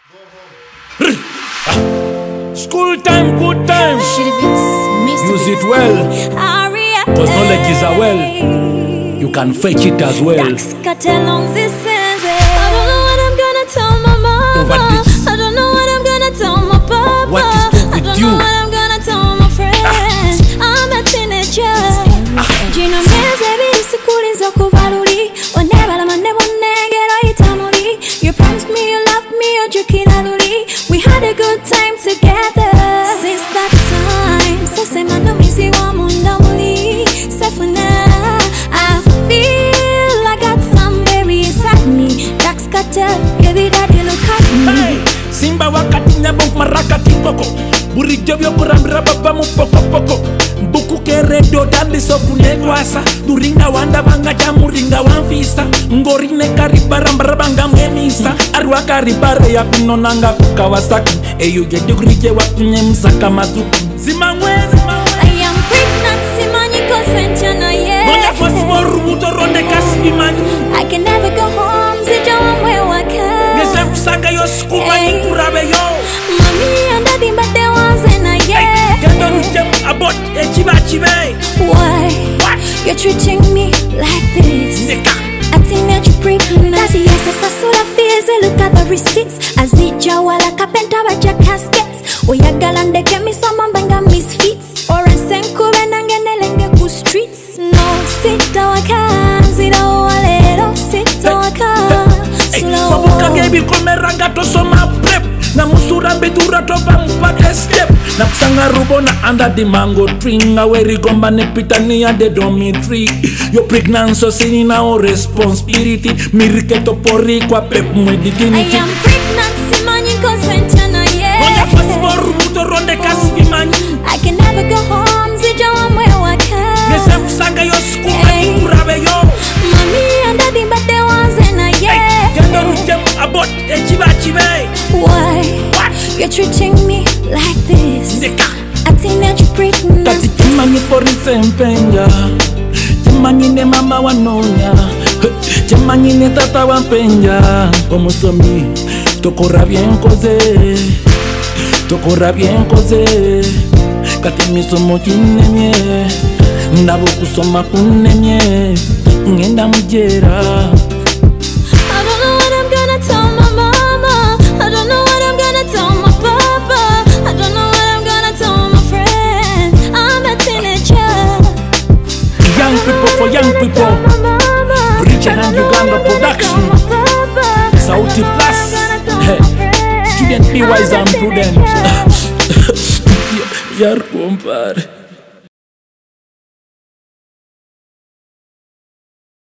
School time, good time. Use it well, cause knowledge is a well. You can fetch it as well. I don't know what I'm gonna tell my mama. I don't know what I'm gonna tell my papa. What is up with I don't you? know what I'm gonna tell my friends. I'm a teenager. Gino meze bisikuliza kuvaluli. Onebala mane bonegera itamuli. You promised me you loved me, ojukira luli. We had a good time together. Since that time, sese mano mizi wa munda muli. Sefuna, I feel I got some berries inside me. Dax Cartel, baby daddy look at me. Hey, Simba wakati nyabonk maraka kinkoko. Buri jobyo kurambira baba mu poko poko. Buku keredo dandi sokunekwasa. Duringa wanda banga jamuringa wanfisa. Ngorine karibarambara banga mwenisa. Arwa karibare ya kunonanga kukawasaki. Eyo gedugrije wakunye msaka mazuki. Zimangwe. I am pregnant, simanyi kosentana ye. Nonya kwa simoru mutoronde kasi manyi. I can never go home, zijawa mwe waka. Nese kusanga yo skumanyi kurabe yo. Mommy and daddy but they wasn't a yeah. Gendo nujem abot chiba chibe. Why? What? You're treating me like this? Neka. A teenage pregnant. That's yes, if I saw the fears, look at the receipts. As the jawala kapenta baja caskets. Oyagalande kemi some banga misfits. Or a senku benangenelenge ku streets. No, sita waka, zira walero, sita waka. Wabuka gebi komeranga to soma prep. Na musura bedura toba mpate step. Na kusanga rubo na under the mango tree. Nga weri gomba ne pitani ya the dormitory. Yo pregnant so sini na o responsibility. Miriketo pori kwa pep mwe I dignity. am pregnant, simanyi kosentana Nonya yeah. pasimoru mutoronde kasi manyi. I can never go home, zijawa mwe waka. Nese kusanga yo skumanyi kurabe yo. Mommy and daddy but they wasn't a yeah. Gendo nujem abot chiba chibe. Why? What? You're treating me like this? Neka. A teenage pregnant. Tati chimanyi pori sempenja. Chimanyi ne mama wanonya. Chimanyi ne tata wampenja. Omusomi tokora bien koze. Tokora bien koze. Kati misomo kinemye. Ndabo kusoma kunemye. Ngenda mujera. I don't know what I'm gonna tell my mama. I don't know what I'm gonna tell my papa. I don't know what I'm gonna tell my friends. I'm a teenager. Young people for young people. Rich and Uganda production. Sauti Plus. Student be wise and prudent. Yar compare.